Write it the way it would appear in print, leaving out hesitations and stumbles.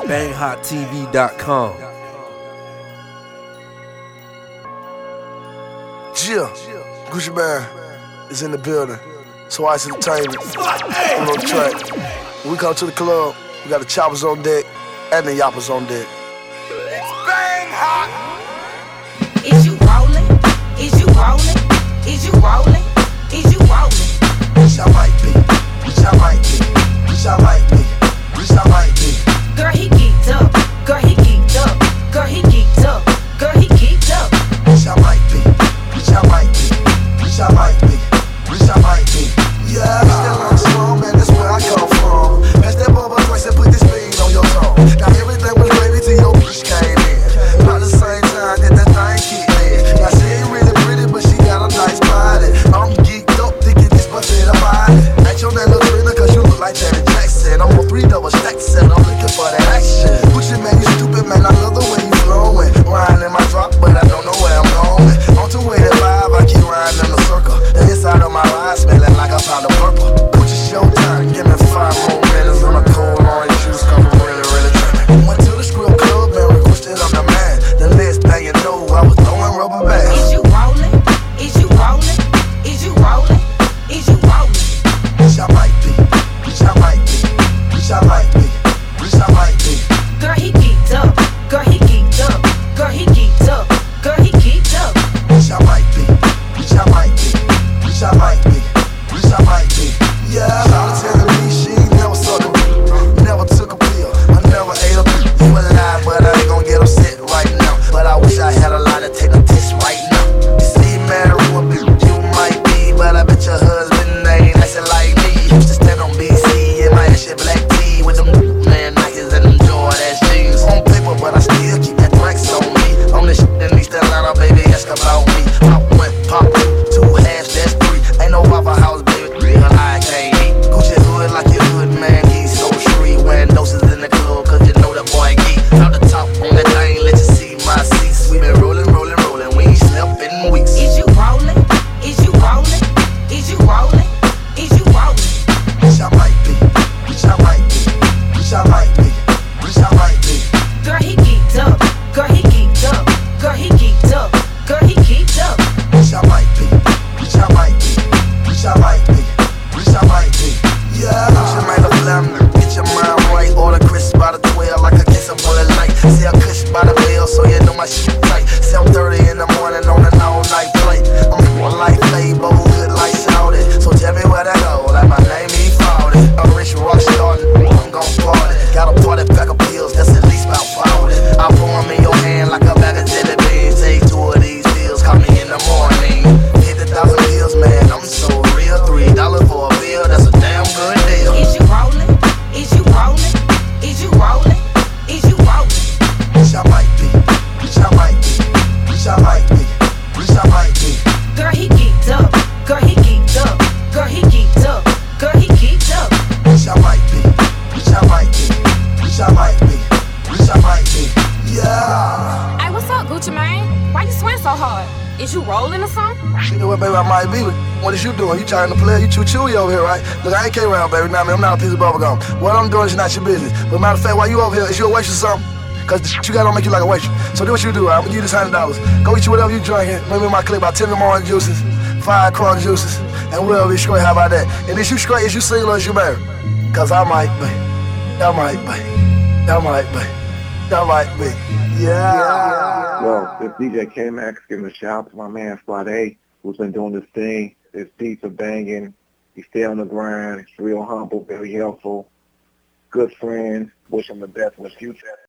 BangHotTV.com. Jill, Gucci Mane is in the building. So Ice Entertainment on the track. When we come to the club, we got the choppers on deck and the yappers on deck. It's bang hot. Is you rolling? Is you rolling? Is you rolling? Is you rolling? Wish I might be. Wish I might be. Wish I might be. Wish I might be. Girl, he geeked up. Girl, he geeked up. Girl, he geeked up. Girl, he geeked up. Wish I might be. Wish I might be. Wish I might be. Wish I might be. Yeah, still on strong, man, that's where I come from. Pass that bubble twice and put this bean on your tongue. Now everything was gravy till your bitch came in. About the same time that thing kicked in. Now she ain't really pretty, but she got a nice body. I'm geeked up thinking this busted a body. Ain't your name Latrina, cause you look like Janet Jackson. I'm on 3 double stacks and I'm looking for that action. Gucci man, you stupid man, I love the way you flowing. Riding in my drop, but I don't know where I'm going. On 285, I keep riding in the circle. The inside of my ride smelling like a pound of purple. Gucci showtime, give me 5 more minutes on a cold orange juice, cause I'm really, really tripping. Went to the Skrill Club and requested I'm the man. The next thing you know, I was throwing rubber bands. Is you rolling? Is you rolling? Is you rolling? Is you rolling? Wish I might be. Wish I might be. Wish I might be. Wish I might be. Girl, he geeked up. Girl, he geeked up. Girl, he geeked up. Girl, he geeked up. Wish I might be. Wish I might be. Wish I might be. Wish I might be. Yeah, I'm telling me she ain't never sucked a pill. Never took a pill. I never ate a pill. You a lie, but I ain't gonna get upset right now. But I wish I had a lot to take a test right now. You see, man, who a bitch you might be, but I bet your husband ain't nice like me. Used to stand on BC in my shit black tee with them man Nikes and them Jordache jeans. On paper, but I still keep that Threx on me. On this shit in East Atlanta, baby, ask about me. Pop 1, pop 2, 2 hash, that's 3. Ain't no Waffle House, baby, real I can't eat. Gucci hood like your hood, man, he's so street. Wearing doses in the club, cause you know that boy geek. Out the top on that thing, let you see my seats. We been rolling, rolling, rolling, we ain't slept in weeks. Is you rolling? Is you rolling? Is you rolling? Is you rolling? Wish I might be. Wish I might be. Wish I might be. Wish I might be. Girl, he geeked up. Girl, he geeked up. Girl, he geeked up. Girl, he geeked up. Wish I might be. Wish I might be. Wish I might be. Wish I might be. Yeah. Gucci made a flamin'. Get your mind right. Order crisp by the 12 like a kiss of bullet light. See a cush by the bell, so you know my shit tight. 7:30 in the morning on an all-night flight. I'm like Fabo, good like shouted. So tell me where that go. Like my name ain't Foudy. A rich rock star, I'm gon' party. Got a party pack of pills that's at least about 40. I pour 'em in your hand like a bag of jelly beans. Take 2 of these pills, call me in the morning. 50,000 pills, man, I'm so real. $3 for a bill, that's a damn good deal. Is you rolling? Is you rolling? Is you rolling? Is you rolling? Wish I might be. Wish I might be. Wish I might be. Wish I might be. Girl, he geeked up. Girl, he geeked up. Girl, he geeked up. Girl, he geeked up. Wish I might be. Wish I might be. Wish I might be. Wish I might be. Yeah. Hey, what's up, Gucci Mane? Why you sweating so hard? Is you rolling or something? You know what, baby, I might be. What is you doing? You trying to play? You chewy over here, right? Look, I ain't came around, baby. Now, I'm not a piece of bubble gum. What I'm doing is not your business. But matter of fact, why you over here? Is you a waitress or something? Cause the shit you got don't make you like a waitress. So do what you do. I'm gonna give you this $100. Go eat you whatever you drinking. Maybe in my clip about 10 orange juices, 5 crunk juices, and we'll be straight. How about that? And is you straight? Is you single or is you married? Cause I might be. I might be. I might be. I might be. Yeah. Yo, this DJ K-Max giving a shout out to my man Friday, who's been doing this thing. His beats are banging. He stay on the grind. He's real humble, very helpful. Good friend. Wish him the best in the future.